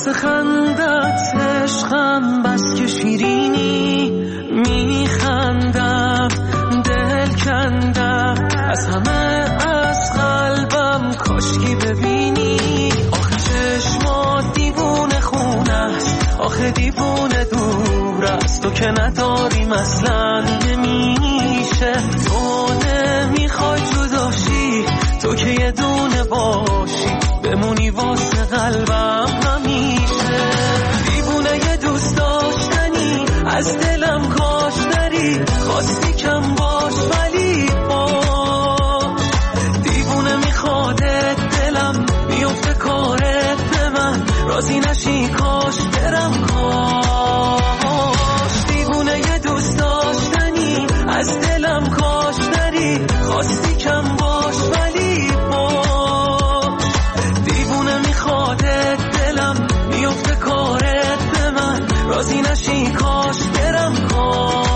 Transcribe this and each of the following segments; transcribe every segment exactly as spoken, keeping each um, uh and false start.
واسه خندت عشقم بس که شیرینی، میخندم دل کندم از همه از قلبم، کاشکی ببینی. آخه چشمات دیوونه خونه است، آخه دیوونه دور است، تو که نداریم اصلا نمیشه. تو نمیخوای جداشی، تو که یه دونه باشی، بمونی واسه قلبم همیشه. دیوونه یه دوست داشتنی از دلم کاش داری، خواستی کم باش ولی باش. دیوونه میخوادت دلم، میفته کارت به من، راضی نشی کاش برم کاش. دیوونه یه دوست داشتنی از دلم کاش داری، خواستی کم باش ولی باش. دیوونه میخوادت دلم، میفته کارت به من، راضی نشی کاش برم کاش.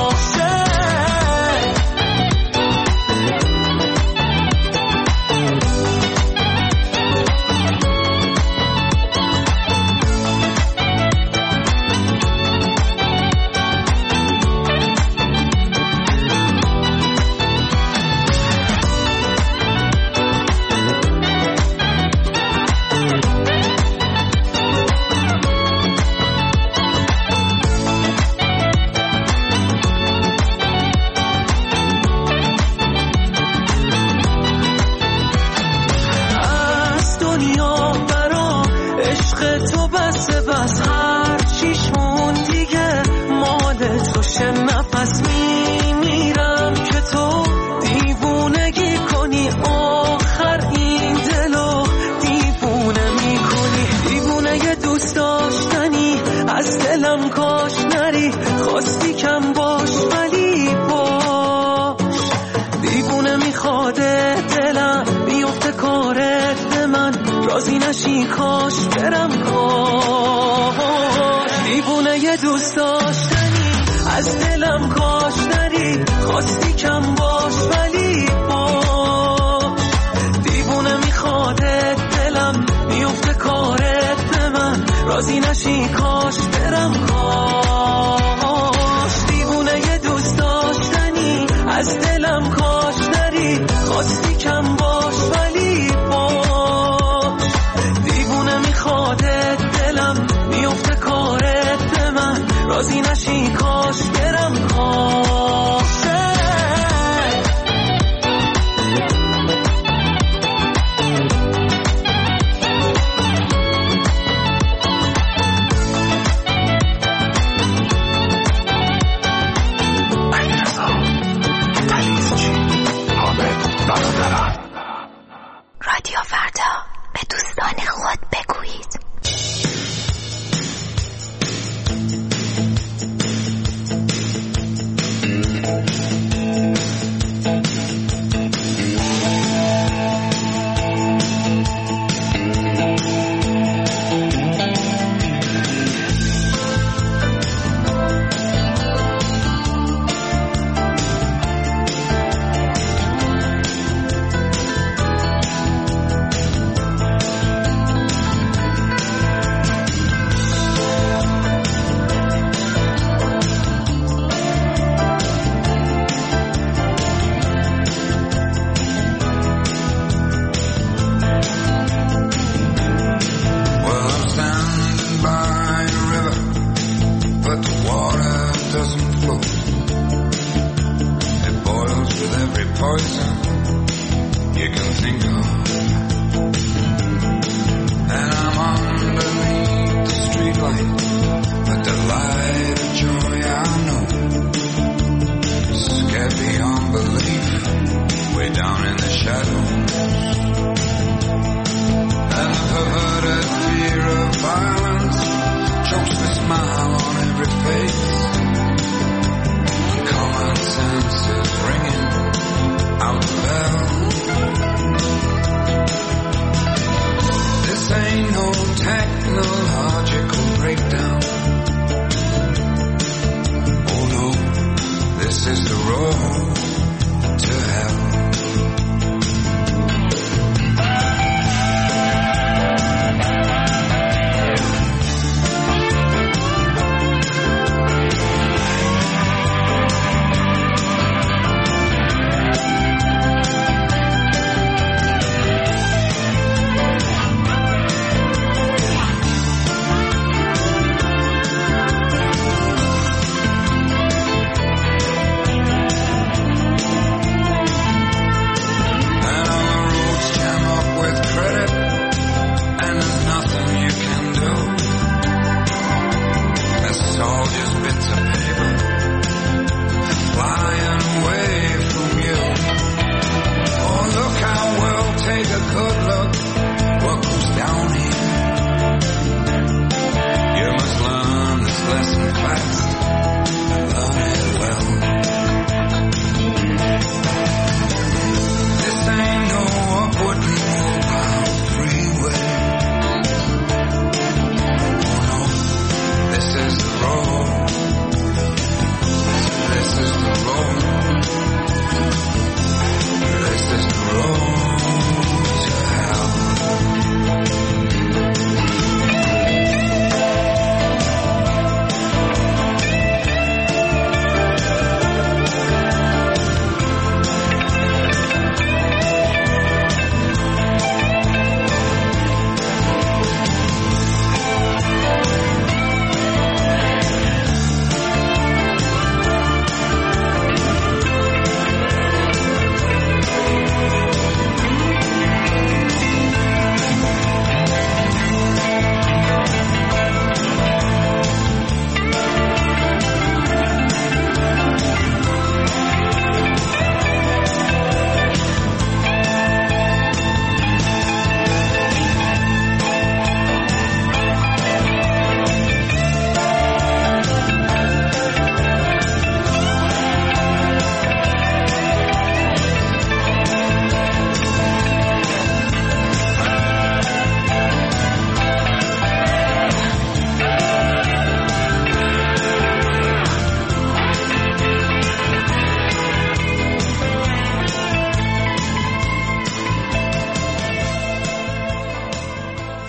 راضی نشی کاش برم کاش. دیوونه یه دوست داشتنی از دلم کاش داری، خواستی کم باش ولی باش. دیوونه میخوادت دلم، میفته کارت به من، راضی نشی کاش برم کاش. دیوونه یه دوست داشتنی از دلم کاش داری، خواستی کم باش ولی باش. خودت دلم، میفته کارت به من، راضی نشی کاش برم کاش. رادیو فردا، به دوستان خود بگویید.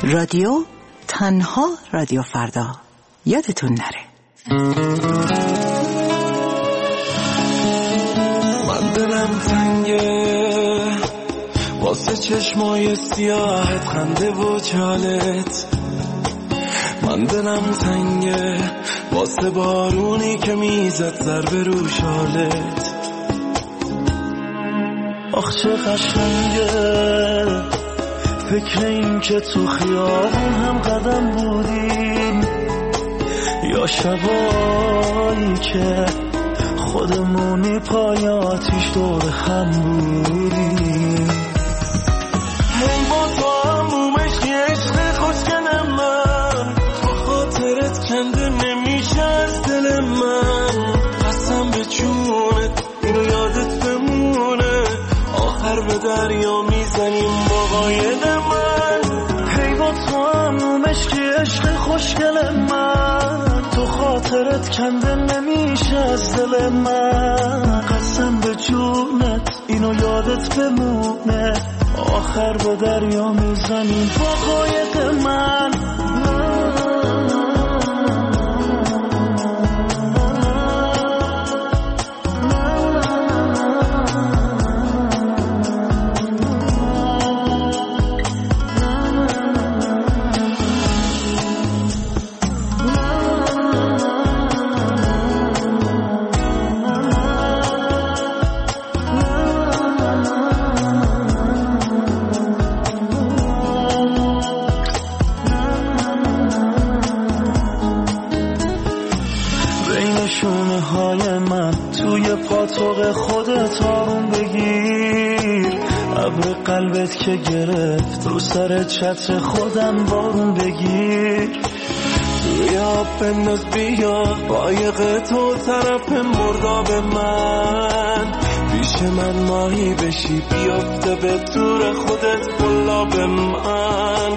رادیو تنها رادیو فردا، یادتون نره. من دلم تنگه واسه چشمای سیاهت، خنده و چالت. من دلم تنگه واسه بارونی که میزد ضربه رو شالت. آخ چه قشنگه فکر این که تو خیابون هم قدم بودیم، یا شبایی که خودمونی پای آتیش دور هم بودیم. هی با تو همومش که عشق خوشگل من، تو خاطرت کنده نمیشه از دل من. قسم به جونت اینو یادت بمونه، آخر به دریا میزنیم با قاید من. هی با تو همومش که عشق خوشگل من، تو خاطرت کنده نمیشه از دل من. قسم به جونت اینو یادت بمونه، آخر به دریا میزنیم با قاید من. پاتوق خودت آروم بگیر، ابر قلبت که گرفت رو سر چتر خودم بارون بگیر. توی آب بنداز بیا قایق تو طرف مرداب من، پیش من ماهی بشی بیافته به دور خودت قلاب من.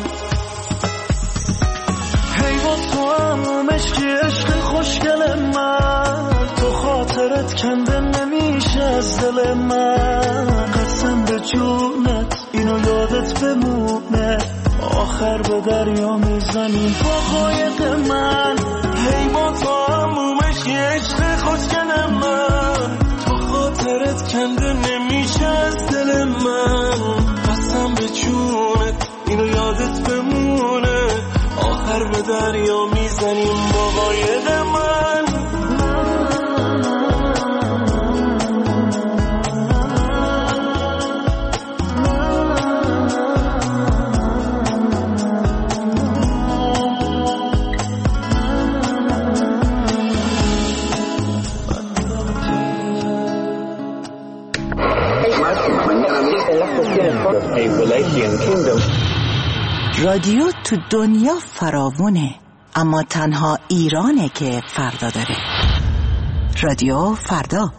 هی با تو همومش که عشق خوشگل من، تو خاطرت کنده نمیشه از دل من. قسم به جونت اینو یادت بمونه، آخر به دریا میزنیم با قایق من. هی با تو همومش که عشق خوشگل من، تو خاطرت کنده نمیشه از دل من. قسم به جونت اینو یادت بمونه، آخر به دریا میزنیم با قایق من. رادیو تو دنیا فراوونه، اما تنها ایرانه که فردا داره. رادیو فردا.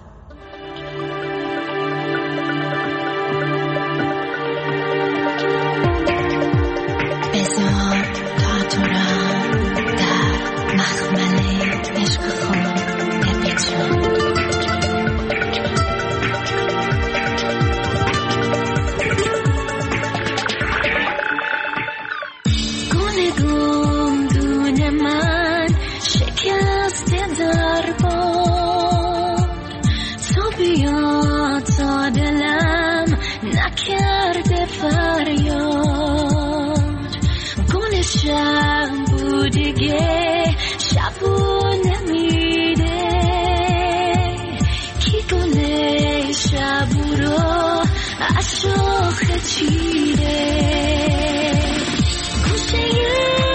بذار تا تو را در مخمل عشق خود بپیچم. نکرده فریاد گلشم بودیگه شبو نمیده کی گل شبو رو از شاخه چیده گوشه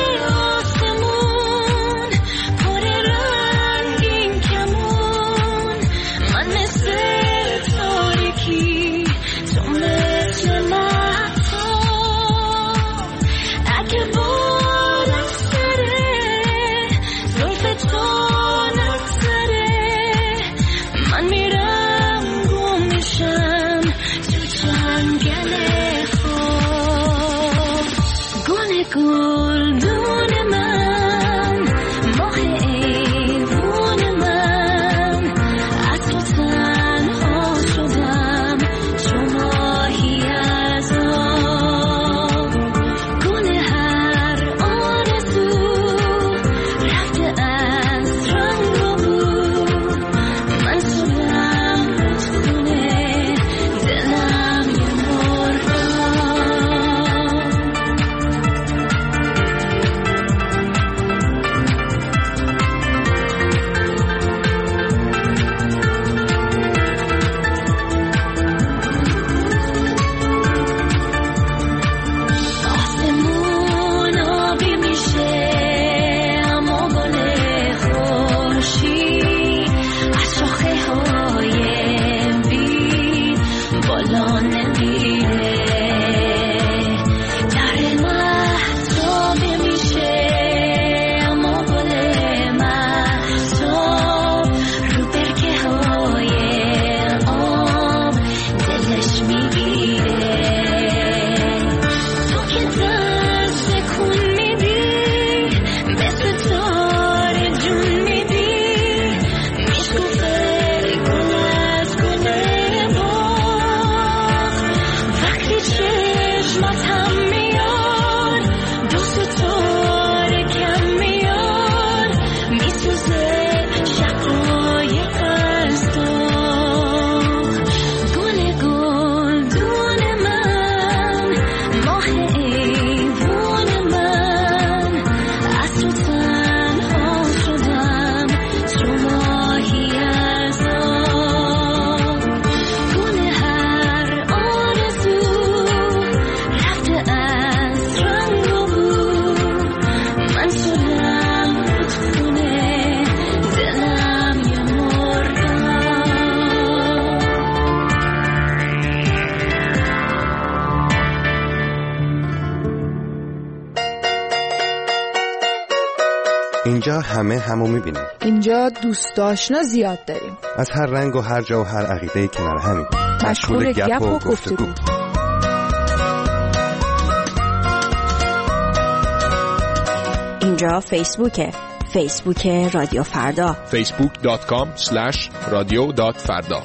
آسمون پر رنگین کمون من مثل تاریکی تو مثل مهتاب اگه بارم سره زلف تو نگذره من میرم گم میشم تو جنگل خواب گل گلدون من ماه ایوون من از تو تنها اینجا همه همو میبینیم. اینجا دوست آشنا زیاد داریم. از هر رنگ و هر جا و هر عقیده کنار همین. مشغول گپ و گفتگو. اینجا فیسبوکه. فیسبوک رادیو فردا. فیسبوک دات کام اسلش رادیو دات فردا.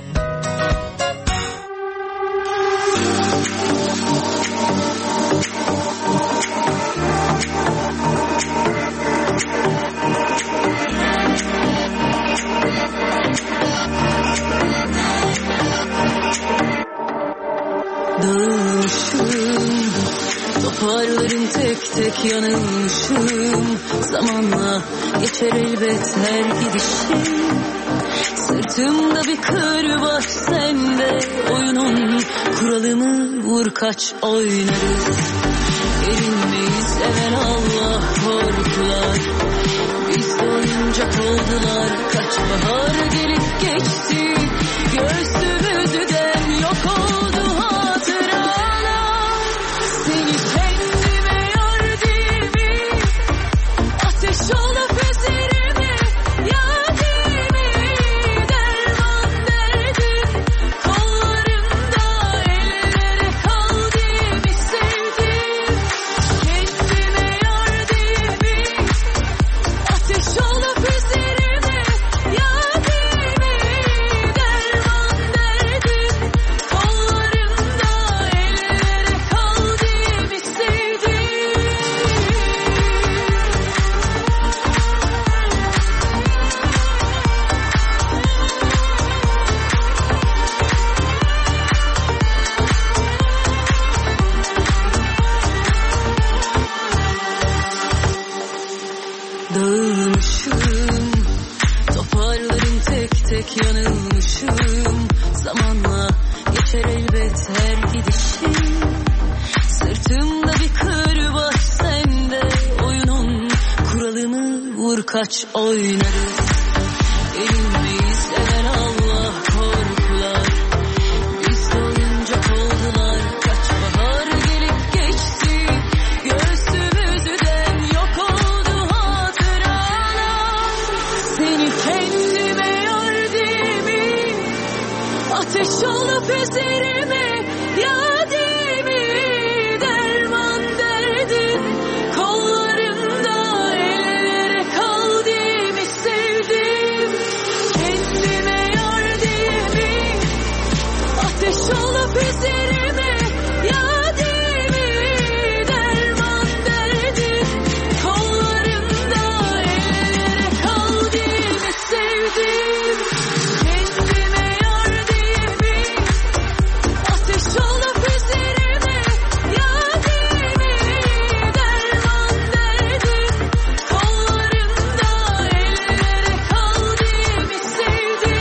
Toparlarım tek tek yanılmışım. Zamanla geçer elbet her gidişim. Sırtımda bir kırbaç sende. Oyunun kuralımı vur kaç oynarız. Erinmeyiz evvel Allah korkular. Biz de oyuncak oldular. Kaç bahar gelip geçti. Göğsümüzden yok oldu hatıralar. Seni kendime yar değil mi? Ateş olup üzerime yadimi. Derman derdim kollarımda ellere kaldığımı sevdim. Kendime yar değil mi? Ateş olup üzerime yadimi. Derman derdim kollarımda ellere kaldığımı sevdim. Dağılmışım, toparlarım tek tek yanılmışım. Zamanla geçer elbet her gidişim. Sırtımda bir kırbaç sende. Oyunun kuralını vur kaç oynarız. Erinmeyiz evvel Allah korkular. Biz de oyuncak oldular. Kaç bahar gelip geçti. Göğsümüzden yok oldu hatıralar. Seni kendime yar değil mi? Ateş olup üzerime yadimi. Derman derdim kollarımda ellere kaldığımı sevdim. Kendime yar değil mi? Ateş olup üzerime yadimi. Derman derdim kollarımda ellere kaldığımı sevdim. Kendime yar değil mi? Ateş olup üzerime yadimi. Derman derdim kollarımda ellere kaldığımı sevdim.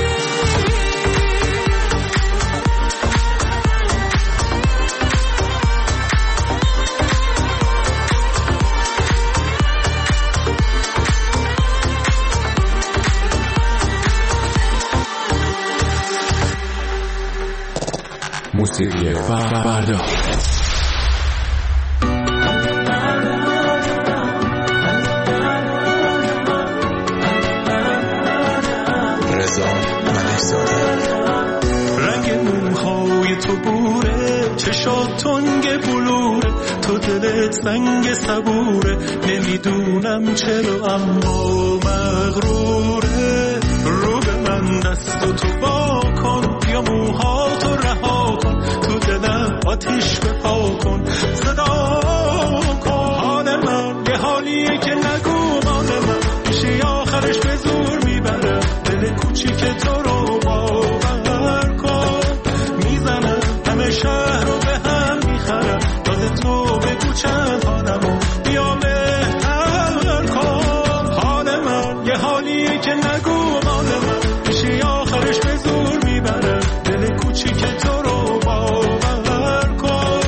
موسیقی فردا. رضا ملیزاده. رنگ موهای تو بوره، چشات تنگ بلوره، تو دلت سنگ صبوره، نمیدونم چرا اما مغروره. رو به من دست و تو با کن یا موهاتو رها کن، تو دلم آتیش بپا کن، صدا کن. حال من یه حالیه که نگو مال من میشه آخرش به زور میبره، دل کوچیک تو رو باور کن. میزنم همه شهر رو به هم میخرم، یاد تو بگو چند حالمو بیا مهتر کن. حال من یه حالیه که نگو مال من میشه آخرش به زور میبره، دل کوچیک تو رو باور کن.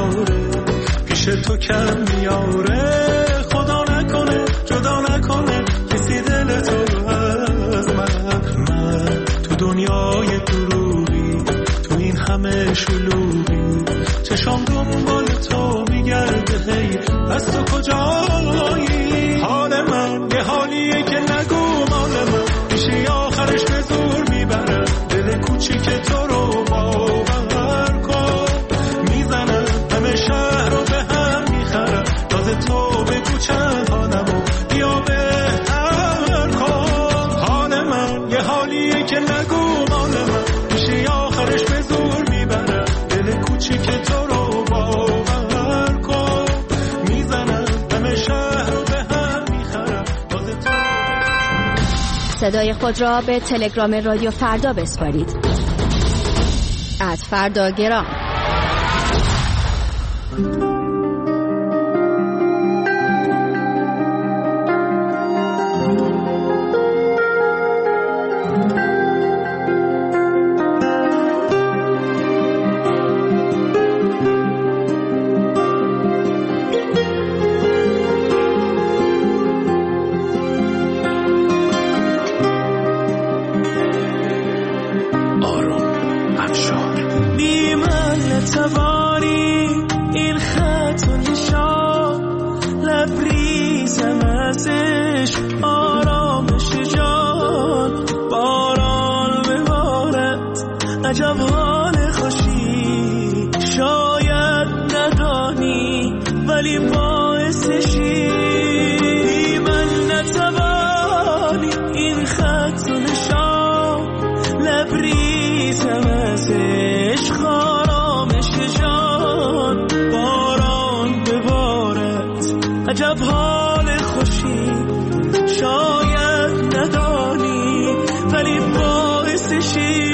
میاره پیش تو کم میاره خدا نکنه جدا نکنه کسی دل تو از من من تو دنیای دروغی تو این همه شلوغی چشام دنبال تو میگرده هی از تو کجایی حال من یه حالیه که نگو مال من میشه آخرش به زور میبرم دل کوچیک تو رو باور کن میزنم همه شهر رو به هم میخرم تازه تو بگو چند حالمو بیا بهتر کن حال من یه حالیه که نگو مال من میشه آخرش به زور میبرم دل کوچیک تو رو باور کن میزنم همه شهر رو به هم میخرم تازه تو صدای خود را به تلگرام رادیو فردا بسپارید. ات فردا گرام. عجب حال خوشی شاید ندانی ولی باعثشی من نتوانی این خط و نشان لبریزم از عشق آرامش جان باران ببارد عجب حال خوشی شاید ندانی ولی باعثشی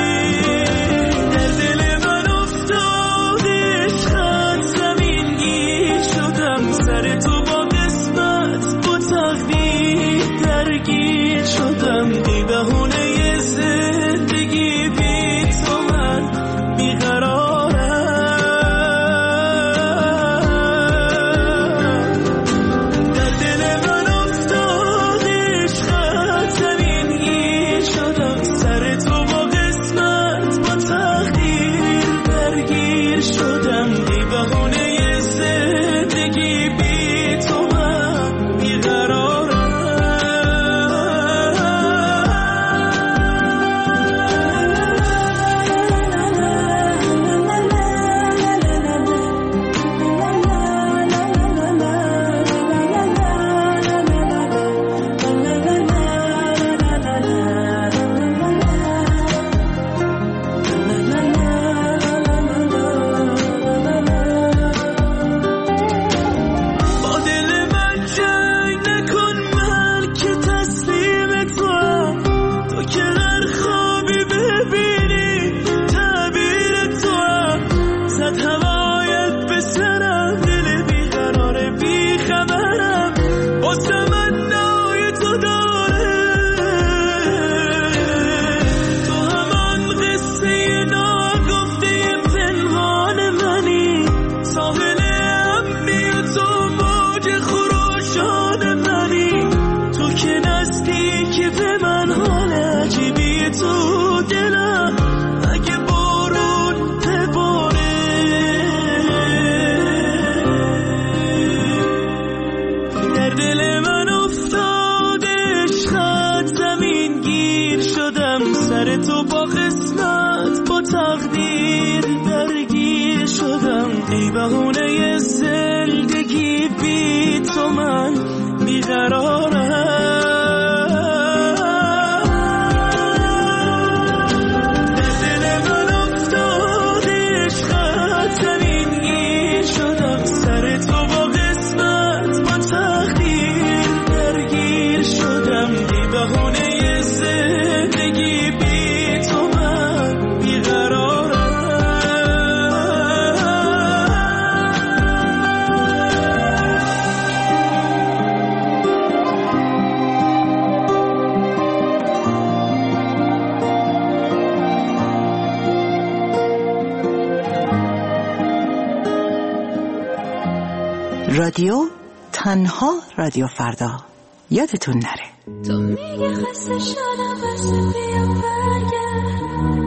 رادیو تنها رادیو فردا. یادتون نره. تو میگه خسته شدم بس بیا برگرد،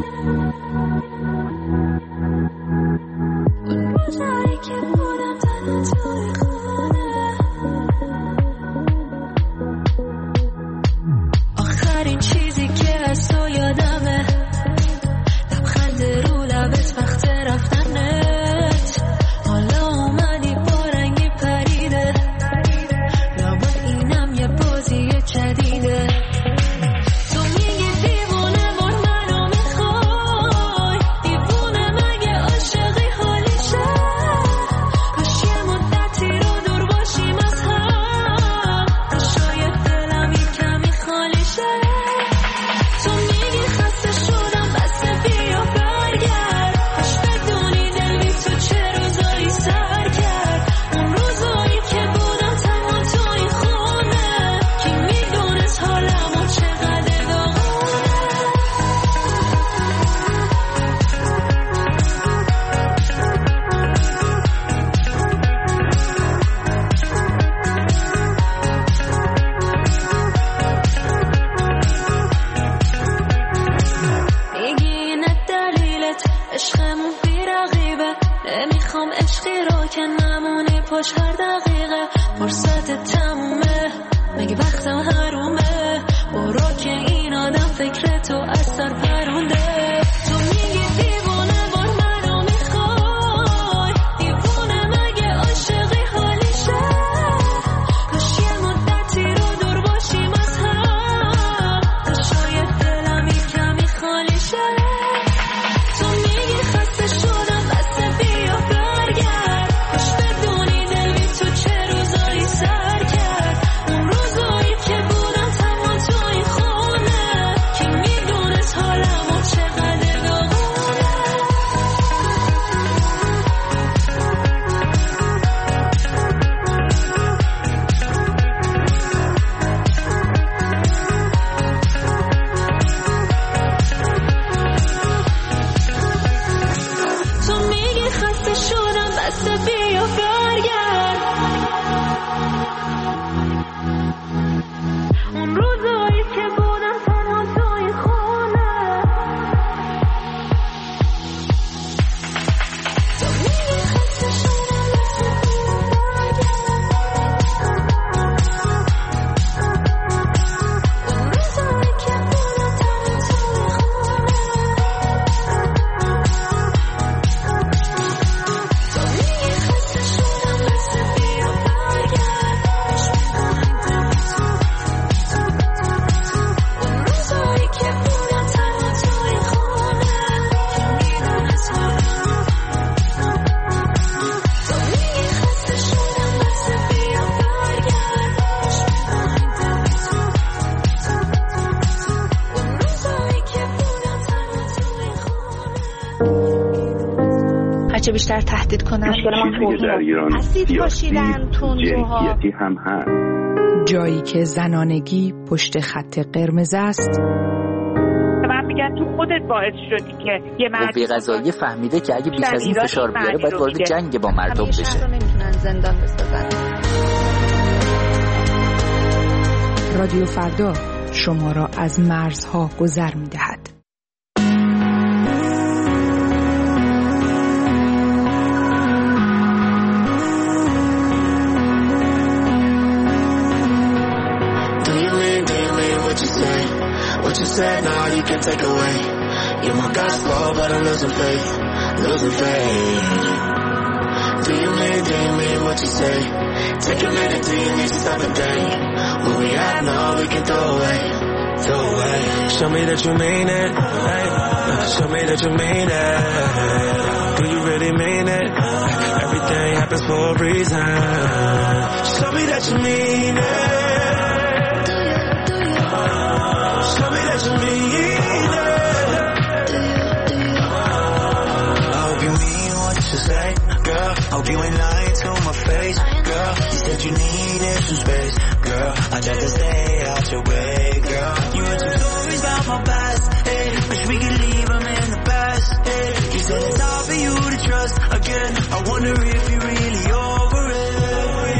اون روزایی که بودم تنها توی خونه، آخرین چیزی که از تو یادمه لبخند رو لبت وقت رفتنت، حالا اومدی با رنگی پریده، لابد اینم یه بازی جدیده. تو میگی دیوونه بار منو میخوای، دیوونه مگه عاشقی حالیشه، کاش یه مدتی رو دور باشیم از هم، تا شاید دلم یه کمی خالی شه. تو میگی خسته شدم بس بیا برگرد، کاش بدونی دل بی تو چه روزایی سر کرد، اون روزایی که بودم تنها تو این خونه، کی میدونست حالمو چقدر داغونه. میگی اینه دلیلت عشقمون بی رقیبه، نمیخوام عشقی رو که نمونی پاش هر دقیقه، فرصت تمومه مگه وقتم حرومه، برو که این آدم فکر تو از سر پرونده. تو میگی دیوونه بار منو میخوای، دیوونه مگه عاشقی حالیشه، کاش یه مدتی رو دور باشیم از هم، تا شاید دلم یه کمی خالی شه. تو میگی خسته شدم بس بیا برگرد، کاش بدونی دل بی تو چه روزایی سر کرد، اون روزایی که بودم تنها تو این خونه، کی میدونست حالمو چقدر داغونه. تو میگی خسته شدم بس بیا برگرد، اون روزایی که بودم تنها تو این خونه، تو میگی خسته شدم بس بیا برگرد، اون روزایی که بودم تنها تو این خونه، تو میگی خسته شدم بس بیا برگرد، کاش میدونم دل تو، اون روزایی که بودم تنها تو این خونه، کی میدونست حالمو. تو میگی خسته شدم بس بیا برگرد، کاش میدونم دل تو، اون روزایی که بودم تنها تو این خونه. هرچه بیشتر تهدید کنن مشکل در ایران اسید پاشیدن تندروها، جنسیتی هم هست. جایی که زنانگی پشت خط قرمز است، من میگن تو خودت باعث شدی که یه مرد قوه قضاییه فهمیده که اگه بیش از این فشار بیاره باید وارد جنگ با مردم بشه. شهر رو نمیتونن زندان بسازن. رادیو فردا شما را از مرزها گذر می‌دهد. What you said now you can take away. You're my gospel but I'm losing faith, losing faith. Do you mean, do you mean what you say? Take a minute, do you need to stop and think? What we have now we can throw away, throw away. Show me that you mean it, hey. Show me that you mean it. Do you really mean it? Everything happens for a reason. Show me that you mean it. Show me that you mean it. I hope you mean what you say, girl. Hope you ain't lying to my face, girl. You said you needed some space, girl. I tried to stay out your way, girl. You heard some stories about my past, hey. Wish we could leave them in the past, hey. You said it's hard for you to trust again. I wonder if you're really over it.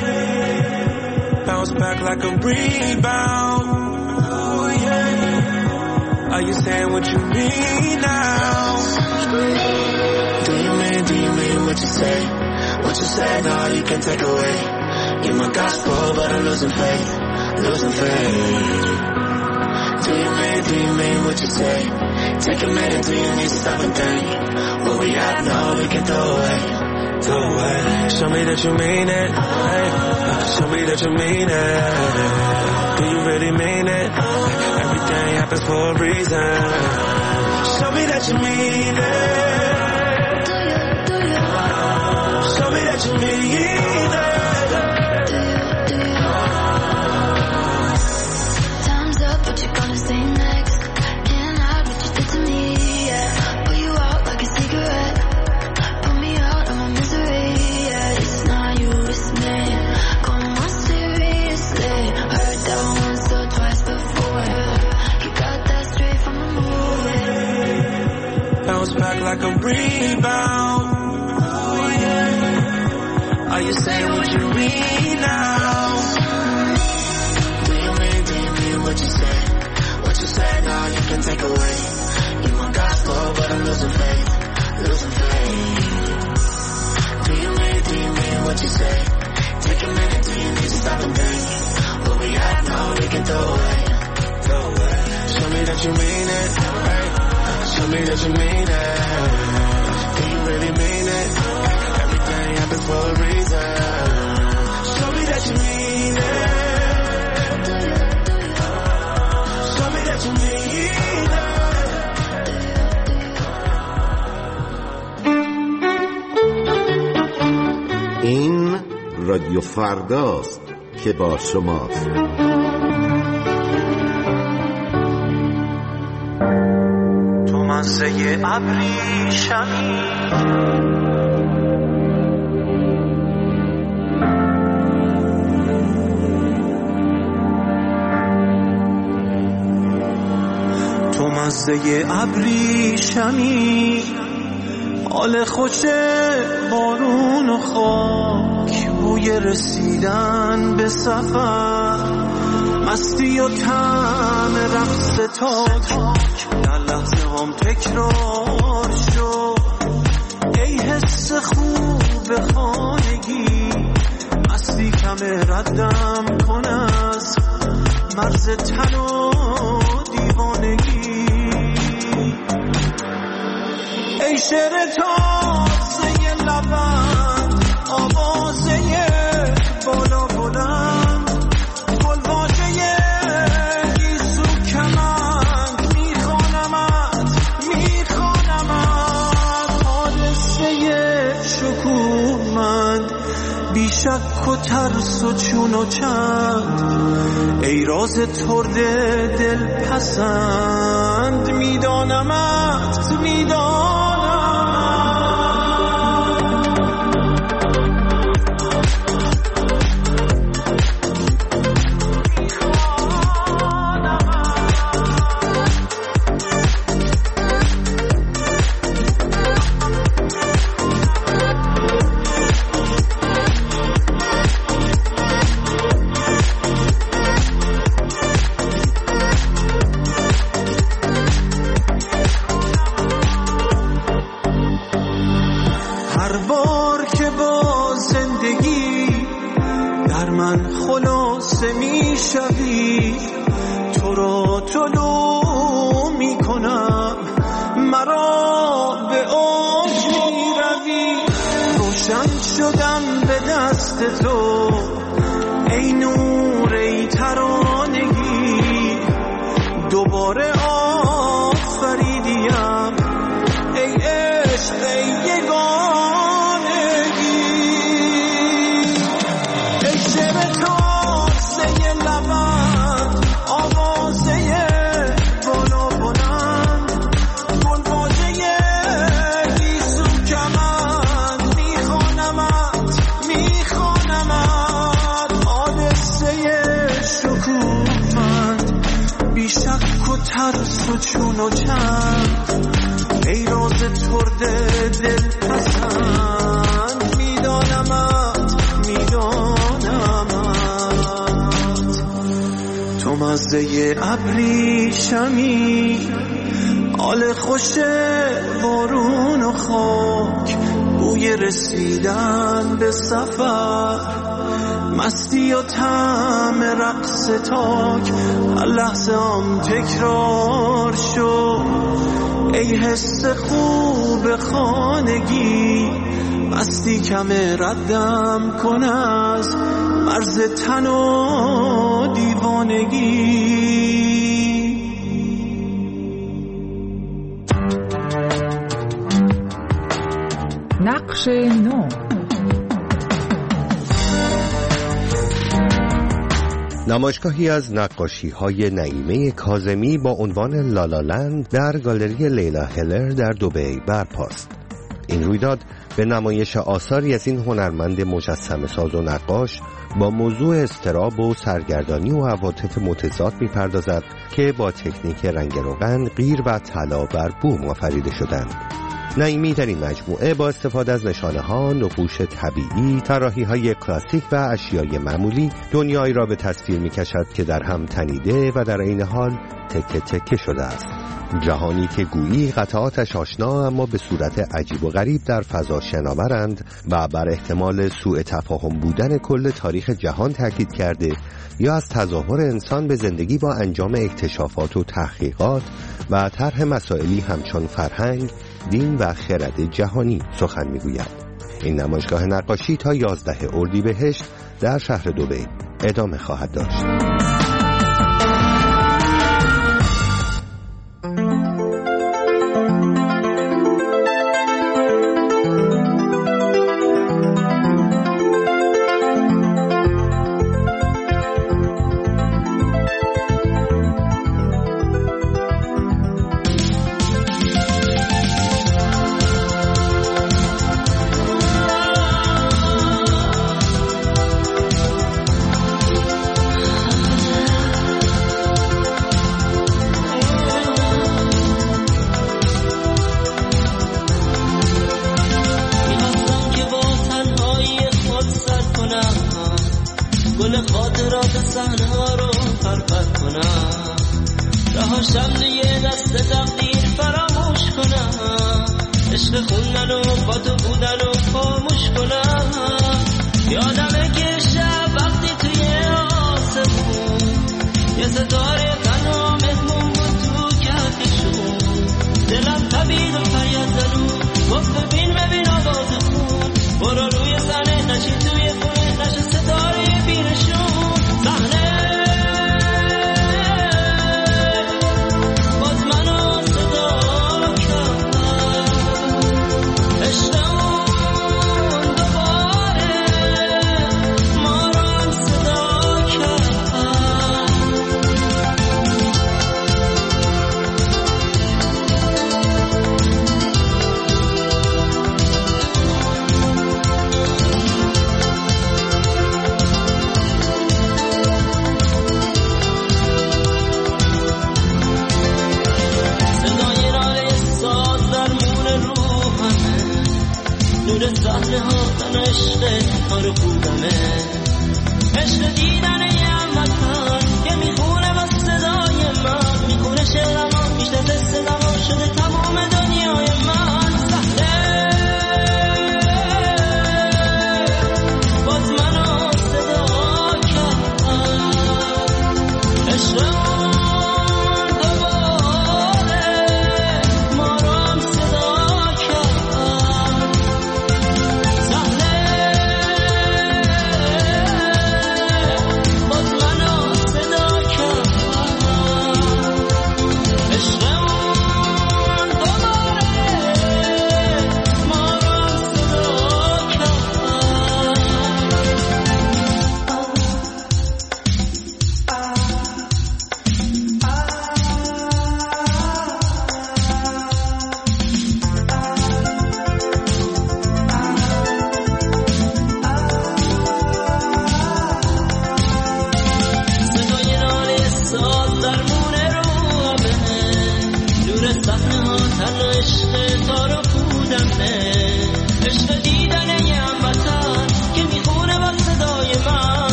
like a rebound. Oh yeah. Are you saying what you mean now? Do you mean, do you mean what you say? What you say, now you can take away. You're my gospel, but I'm losing faith, losing faith. Do you mean, do you mean what you say? Take a minute, do you need to stop and think? Where we at now, we can throw away, throw away. Show me that you mean it, hey. Show me that you mean it. Do you really mean it? Everything happens for a reason. Show me that you mean it. Do you, do you? Show me that you mean it. Time's up, what you gonna say next? Can't hide what you did to me, yeah. Pull you out like a cigarette. Put me out of my misery, yeah. It's not you, it's me. Come on, seriously. Heard that once or twice before. You got that straight from the movie. Bounce back like a rebound. Oh yeah. Are you saying what you mean now? Do you mean, do you mean what you say? What you say now you can take away. You're my gospel, but I'm losing faith, losing faith. Do you mean, do you mean what you say? Take a minute, do you need to stop and think? Where we at now, we can throw away, throw away. Show me that you mean it, hey. Show me that you mean it. Do you really mean it? Everything happens for a reason. Show me that you mean it. Show me that you mean it. این رادیو فرداست که با شماست. تو مزه ابریشمی تو مزه ابریشمی حال خوش بارون و خاک بوی رسیدن به سفر مستی و طعم رقص تاک در لحظه هم تکرار شد ای حس خوب خانگی مستی کم ردم کن از مرز تن و دیوانگی ای شعر تازه لبند آوازه بالا بلند گلواژه گیسو کمند میخوانمت میخوانمت حادثه شکوهمند بیشک و ترس و چون و چند ای راز ترد دل پسند میدانمت میدانم میشوی تو را طلوع میکنم مرا به اوج میروی روشن شدم به دست تو ای نور ای ترانگی دوباره آفریدیم ای عشق ای یگانگی ای شب تو ترس و چون و چند ای راز ترد دل پسند میدانمت میدانمت روزه ابریشمی، حال خوش بارون و خاک، بوی رسیدن به سفر، مستی و طعم رقص تاک، هر لحظه هم تکرار شد. ای حس خوب خانگی، مستی کمه ردم کن از مرز تن و دیوانگی. نقش نو. نمایشگاهی از نقاشی‌های نعیمه کاظمی با عنوان لالالند در گالری لیلا هلر در دبی برپاست. این رویداد به نمایش آثاری از این هنرمند مجسمه ساز و نقاش با موضوع اضطراب و سرگردانی و عواطف متضاد می‌پردازد که با تکنیک رنگ روغن، قیر و طلا بر بوم آفریده شدند. نعیمی در این مجموعه با استفاده از نشانه‌ها، نقوش طبیعی، طراحی‌های کلاسیک و اشیای معمولی دنیایی را به تصویر می‌کشد که در هم تنیده و در عین حال تکه تکه شده است. جهانی که گویی قطعاتش آشنا اما به صورت عجیب و غریب در فضا شناورند و بر احتمال سوء تفاهم بودن کل تاریخ جهان تاکید کرده یا از تظاهر انسان به زندگی با انجام اکتشافات و تحقیقات و طرح مسائلی همچون فرهنگ، دین و خرد جهانی سخن میگوید. این نمایشگاه نقاشی تا یازده اردیبهشت در شهر دبی ادامه خواهد داشت.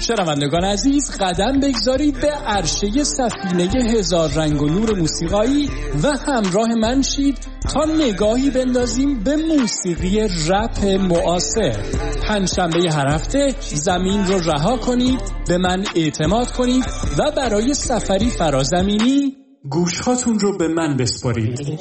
شنوندگان عزیز، قدم بگذارید به عرشه سفینه هزار رنگ و نور موسیقایی و همراه من شید تا نگاهی بندازیم به موسیقی رپ معاصر. پنجشنبه هر هفته زمین رو رها کنید، به من اعتماد کنید و برای سفری فرازمینی گوشهاتون رو به من بسپارید.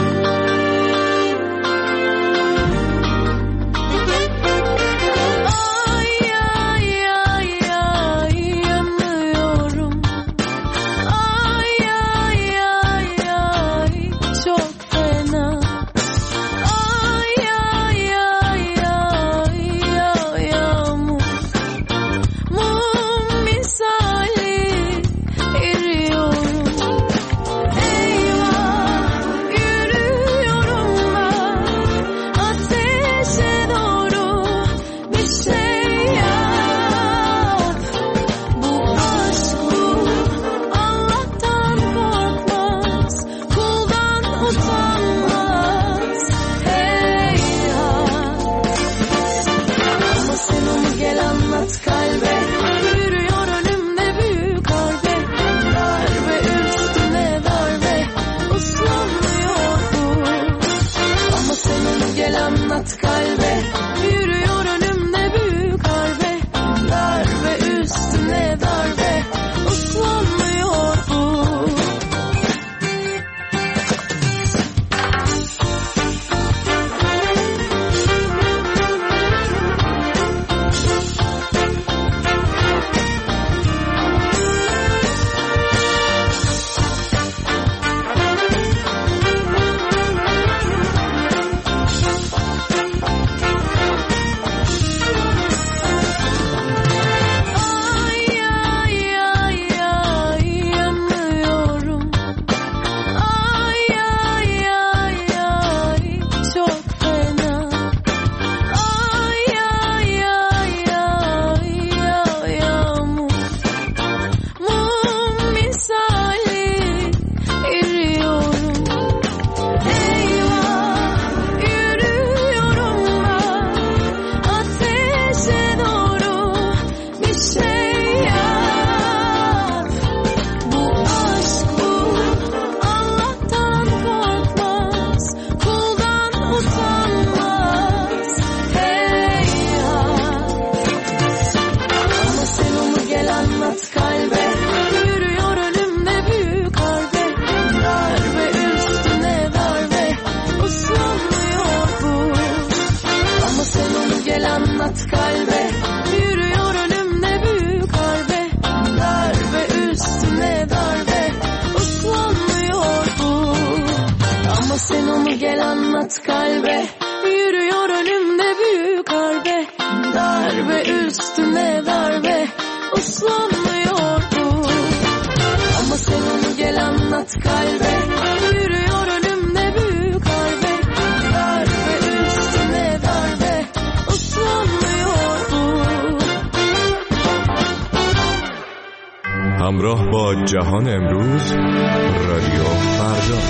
همراه با جهان امروز، رادیو فردا.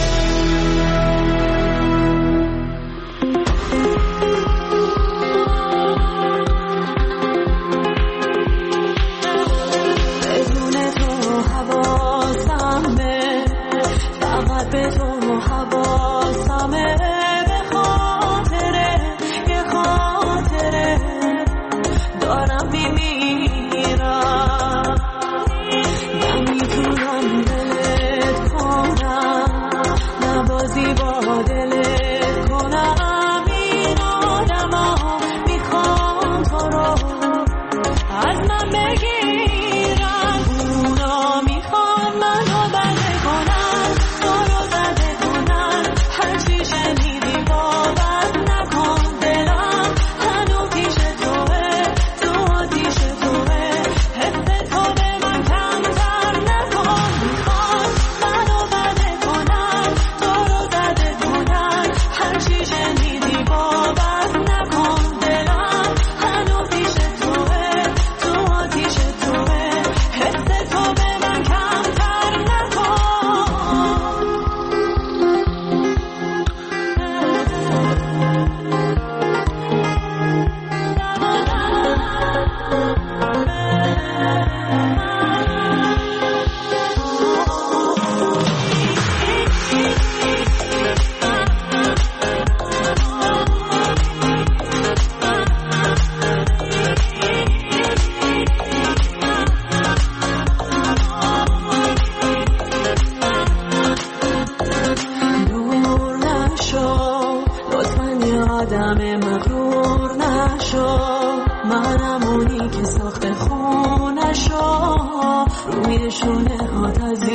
ساخت خونشو روی شونه ها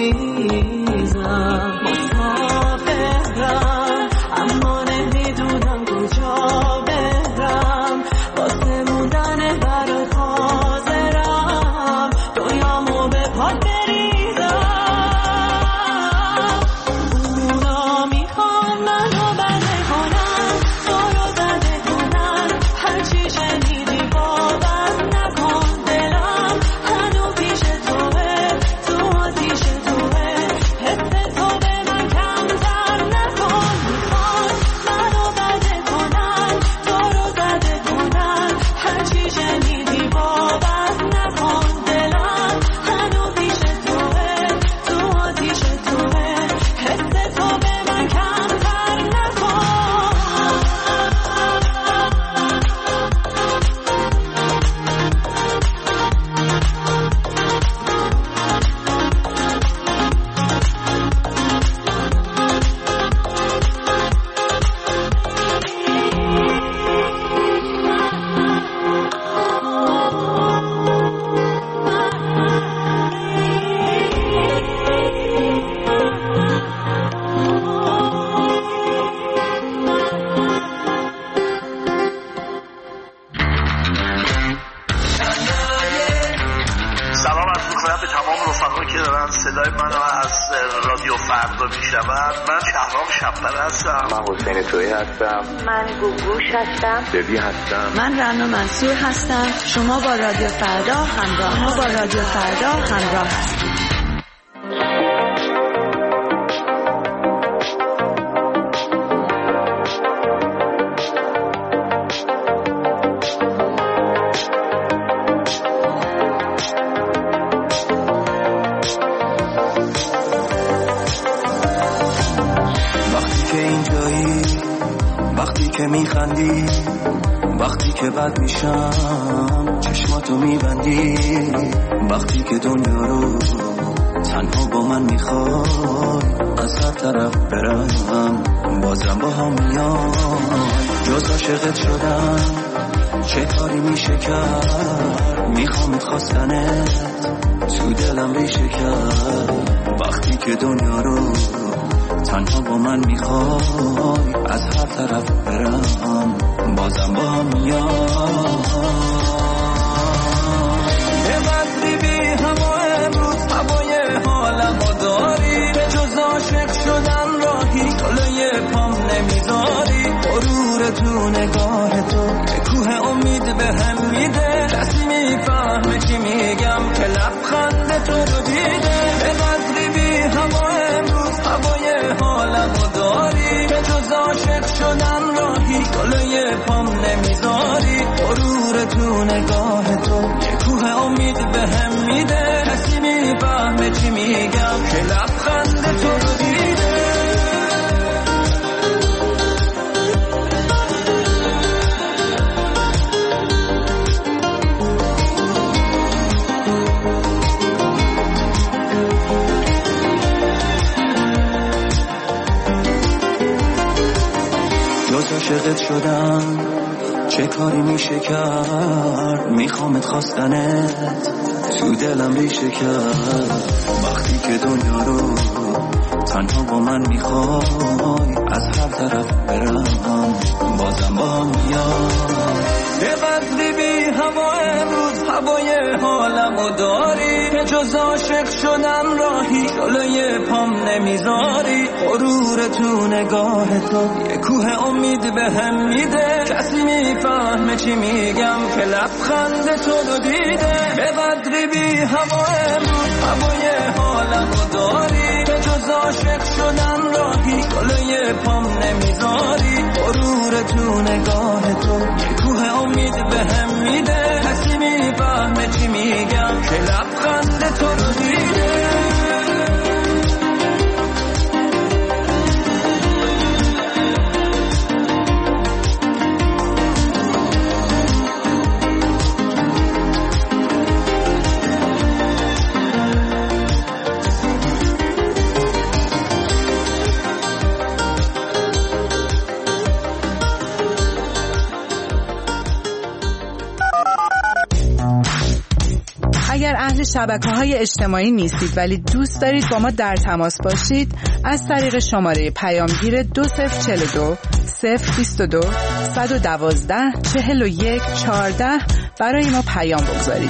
تزیزم مسافرم اما نمیدونم کجا برم واسه موندن برات حاضرم دنیامو به پات بریزم اونا میخوان منو بده کنن تو رو زده کنن هرچی شنیدی باور نکن دلم هنو پیش توه تو آتیش توه حس تو به من کمتر نکن میخوان منو بده کنن تو رو زده کنن هرچی شنیدی باور نکن دلم هنو پیش توه تو آتیش توه حس تو به من کمتر نکن سلام عرض می‌کنم به تمام رفقایی که دارن صدای منو از رادیو فردا میشنون. من شهرام شب‌پره هستم. من حسین تویی هستم. من گوگوش هستم. دبی هستم. من رنا منصور هستم. شما با رادیو فردا همراه شما با رادیو فردا همراه هستید. وقتی که اینجایی وقتی که میخندی وقتی که بد میشم چشماتو میبندی وقتی که دنیا رو تنها با من میخوای از هر طرف برم بازم با هم میای جز عاشقت شدم چه کاری میشه کرد میخوامت خواستنت تو دلم ریشه کرد وقتی که دنیا رو تنها با من میخوای از هر طرف برم بازم با هم میای به بدری بی هوا امروز هوای حالمو داری به جز عاشق شدن راهی جلوی پام نمیذاری غرور تو نگاه تو که کوه امید به هم میده کسی میفهمه چی میگم که لبخند تو رو دیده به بدری بی هوا امروز هوای حالمو داری به جز عاشق شدن راهی جلوی پام نمیذاری غرور تو نگاه تو یه کوه امید به هم میده کسی میفهمه چی میگم که لبخند تو رو دیده جز عاشقت شدم چه کاری میشه کرد میخوامت خواستنت تو دلم ریشه کرد وقتی که دنیا رو تنها با من میخوای از هر طرف برم بازم با هم میای به بدری بی هوا امروز هوای حالمو داری که جز عاشق شدن راهی جلوی پام نمیذاری غرور تو نگاه تو یه کوه امید به هم میده کسی میفهمه چی میگم که لبخند تو رو دیده به بدری بی هوا امروز هوای حالمو داری که جز عاشق شدن راهی جلوی پام نمیذاری غرور تو نگاه تو یه کوه امید به هم میده کسی میفهمه چی میگم که لبخند تو رو دیده اگر اهل شبکه‌های اجتماعی نیستید ولی دوست دارید با ما در تماس باشید، از طریق شماره پیامگیر دو صفر چهل و دو صفر بیست و دو صد و دوازده چهل و یک چهارده برای ما پیام بگذارید.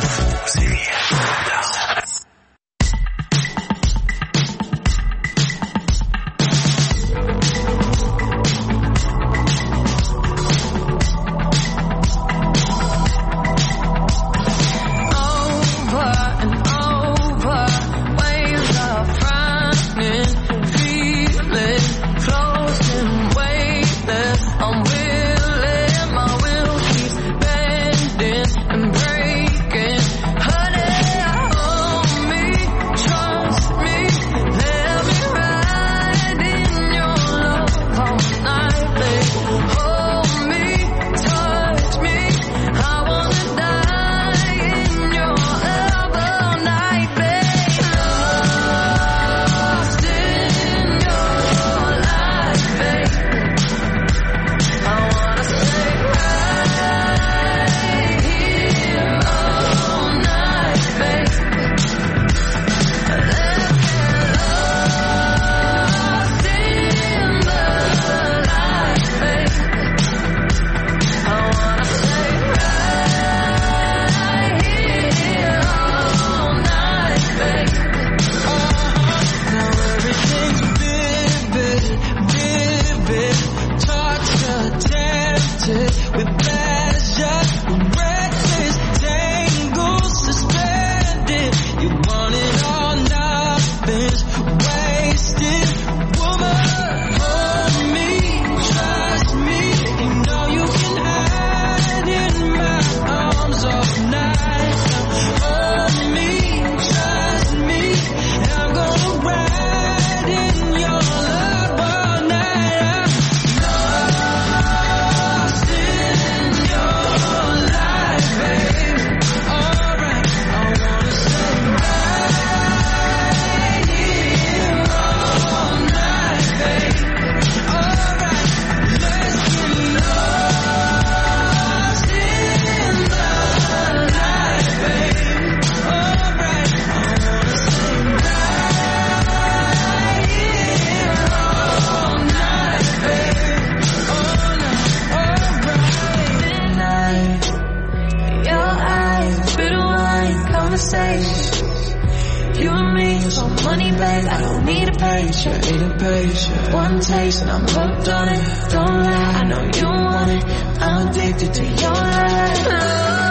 One taste and I'm hooked on it. Don't lie, I know you want it. I'm addicted to your lies.